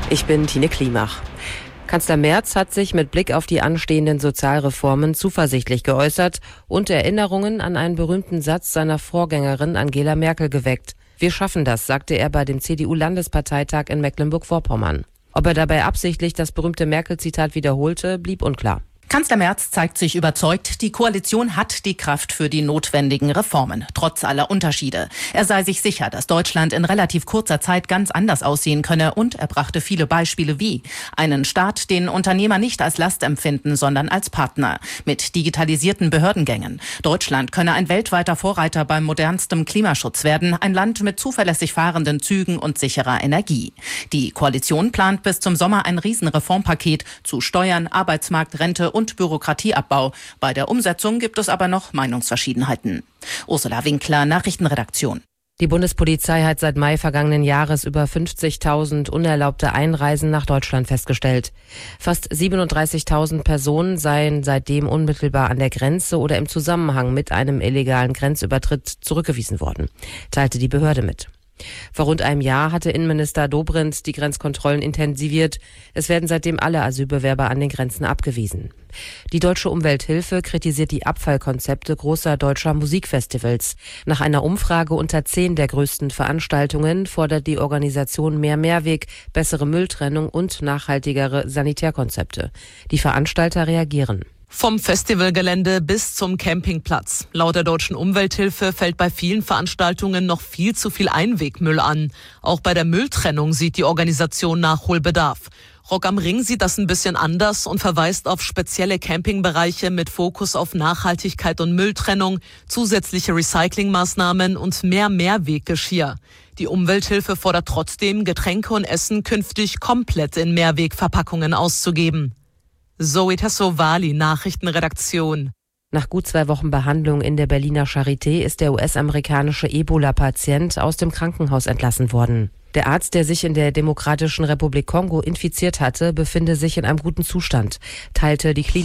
Ich bin Tine Klimach. Kanzler Merz hat sich mit Blick auf die anstehenden Sozialreformen zuversichtlich geäußert und Erinnerungen an einen berühmten Satz seiner Vorgängerin Angela Merkel geweckt. Wir schaffen das, sagte er bei dem CDU-Landesparteitag in Mecklenburg-Vorpommern. Ob er dabei absichtlich das berühmte Merkel-Zitat wiederholte, blieb unklar. Kanzler Merz zeigt sich überzeugt, die Koalition hat die Kraft für die notwendigen Reformen, trotz aller Unterschiede. Er sei sich sicher, dass Deutschland in relativ kurzer Zeit ganz anders aussehen könne, und er brachte viele Beispiele wie einen Staat, den Unternehmer nicht als Last empfinden, sondern als Partner, mit digitalisierten Behördengängen. Deutschland könne ein weltweiter Vorreiter beim modernsten Klimaschutz werden, ein Land mit zuverlässig fahrenden Zügen und sicherer Energie. Die Koalition plant bis zum Sommer ein Riesenreformpaket zu Steuern, Arbeitsmarkt, Rente und Bürokratieabbau. Bei der Umsetzung gibt es aber noch Meinungsverschiedenheiten. Ursula Winkler, Nachrichtenredaktion. Die Bundespolizei hat seit Mai vergangenen Jahres über 50.000 unerlaubte Einreisen nach Deutschland festgestellt. Fast 37.000 Personen seien seitdem unmittelbar an der Grenze oder im Zusammenhang mit einem illegalen Grenzübertritt zurückgewiesen worden, teilte die Behörde mit. Vor rund einem Jahr hatte Innenminister Dobrindt die Grenzkontrollen intensiviert. Es werden seitdem alle Asylbewerber an den Grenzen abgewiesen. Die Deutsche Umwelthilfe kritisiert die Abfallkonzepte großer deutscher Musikfestivals. Nach einer Umfrage unter 10 der größten Veranstaltungen fordert die Organisation mehr Mehrweg, bessere Mülltrennung und nachhaltigere Sanitärkonzepte. Die Veranstalter reagieren. Vom Festivalgelände bis zum Campingplatz. Laut der Deutschen Umwelthilfe fällt bei vielen Veranstaltungen noch viel zu viel Einwegmüll an. Auch bei der Mülltrennung sieht die Organisation Nachholbedarf. Rock am Ring sieht das ein bisschen anders und verweist auf spezielle Campingbereiche mit Fokus auf Nachhaltigkeit und Mülltrennung, zusätzliche Recyclingmaßnahmen und mehr Mehrweggeschirr. Die Umwelthilfe fordert trotzdem, Getränke und Essen künftig komplett in Mehrwegverpackungen auszugeben. Zoe Tassovali, Nachrichtenredaktion. Nach gut 2 Wochen Behandlung in der Berliner Charité ist der US-amerikanische Ebola-Patient aus dem Krankenhaus entlassen worden. Der Arzt, der sich in der Demokratischen Republik Kongo infiziert hatte, befinde sich in einem guten Zustand, teilte die Klinik